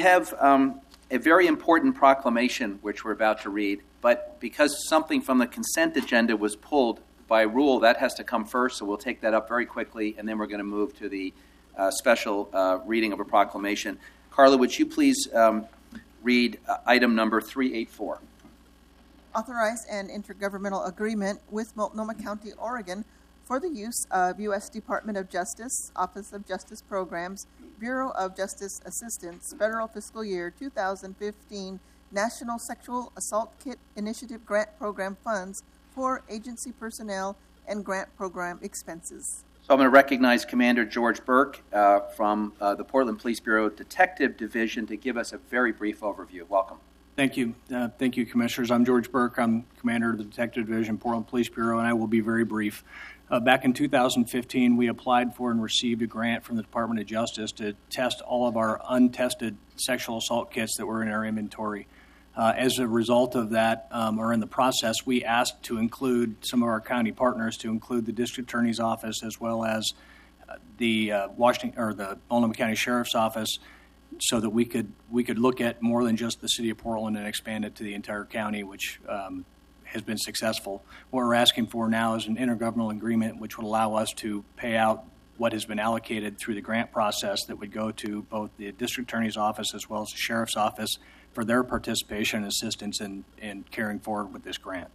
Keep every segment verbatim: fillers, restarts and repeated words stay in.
have um, a very important proclamation which we're about to read, but because something from the consent agenda was pulled by rule, that has to come first, so we'll take that up very quickly, and then we're going to move to the uh, special uh, reading of a proclamation. Carla, would you please um, read uh, item number three eighty-four? Authorize an intergovernmental agreement with Multnomah County, Oregon, for the use of U S Department of Justice, Office of Justice Programs, Bureau of Justice Assistance, Federal Fiscal Year two thousand fifteen National Sexual Assault Kit Initiative Grant Program funds for agency personnel and grant program expenses. So I'm going to recognize Commander George Burke uh, from uh, the Portland Police Bureau Detective Division to give us a very brief overview. Welcome. Thank you. Uh, thank you, Commissioners. I'm George Burke. I'm Commander of the Detective Division, Portland Police Bureau, and I will be very brief. Uh, back in two thousand fifteen, we applied for and received a grant from the Department of Justice to test all of our untested sexual assault kits that were in our inventory. Uh, as a result of that, um, or in the process, we asked to include some of our county partners, to include the District Attorney's Office as well as uh, the uh, Washington or the Multnomah County Sheriff's Office, so that we could we could look at more than just the city of Portland and expand it to the entire county, which um, has been successful. What we're asking for now is an intergovernmental agreement which would allow us to pay out what has been allocated through the grant process that would go to both the District Attorney's Office as well as the Sheriff's Office for their participation and assistance in, in carrying forward with this grant.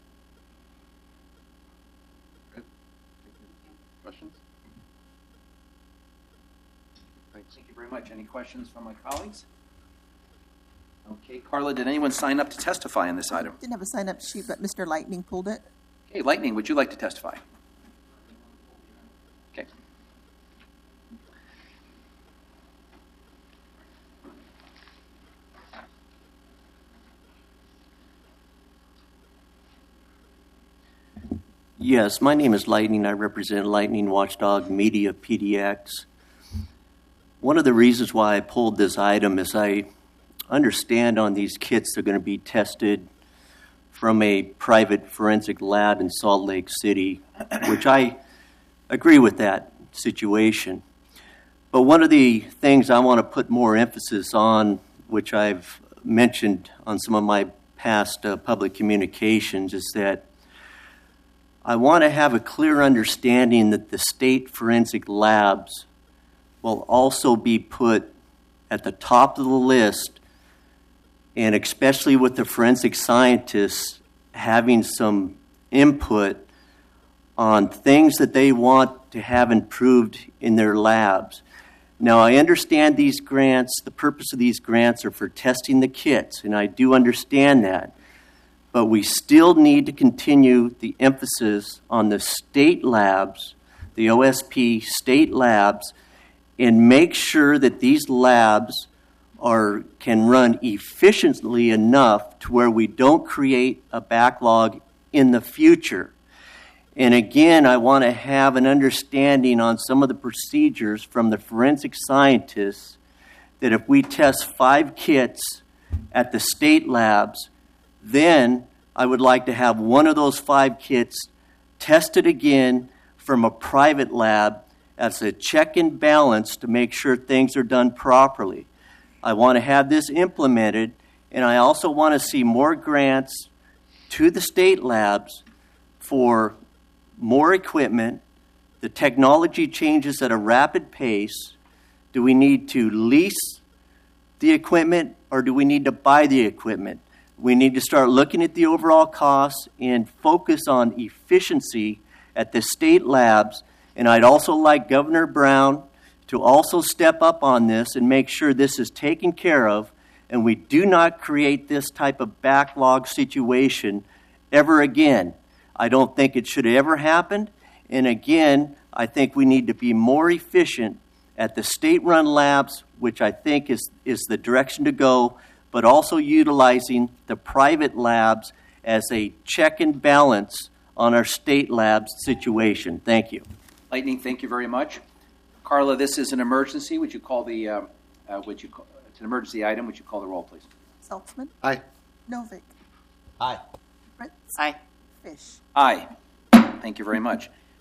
Good. Questions? Thanks. Thank you very much. Any questions from my colleagues? Okay, Carla, did anyone sign up to testify on this item? Didn't have a sign-up sheet, but Mister Lightning pulled it. Okay, Lightning, would you like to testify? Okay. Yes, my name is Lightning. I represent Lightning Watchdog Media P D X. One of the reasons why I pulled this item is I understand on these kits they're going to be tested from a private forensic lab in Salt Lake City, which I agree with that situation. But one of the things I want to put more emphasis on, which I've mentioned on some of my past uh, public communications, is that I want to have a clear understanding that the state forensic labs will also be put at the top of the list, and especially with the forensic scientists having some input on things that they want to have improved in their labs. Now, I understand these grants, the purpose of these grants are for testing the kits, and I do understand that. But we still need to continue the emphasis on the state labs, the O S P state labs, and make sure that these labs are can run efficiently enough to where we don't create a backlog in the future. And again, I want to have an understanding on some of the procedures from the forensic scientists that if we test five kits at the state labs, then I would like to have one of those five kits tested again from a private lab as a check and balance to make sure things are done properly. I want to have this implemented, and I also want to see more grants to the state labs for more equipment. The technology changes at a rapid pace. Do we need to lease the equipment, or do we need to buy the equipment? We need to start looking at the overall costs and focus on efficiency at the state labs. And I'd also like Governor Brown to also step up on this and make sure this is taken care of and we do not create this type of backlog situation ever again. I don't think it should have ever happened. And again, I think we need to be more efficient at the state-run labs, which I think is, is the direction to go, but also utilizing the private labs as a check and balance on our state labs situation. Thank you. Lightning, thank you very much. Carla, this is an emergency. Would you call the, uh, uh, would you call, it's an emergency item. Would you call the roll, please? Saltzman? Aye. Novick? Aye. Fritz? Aye. Fish? Aye. Thank you very much.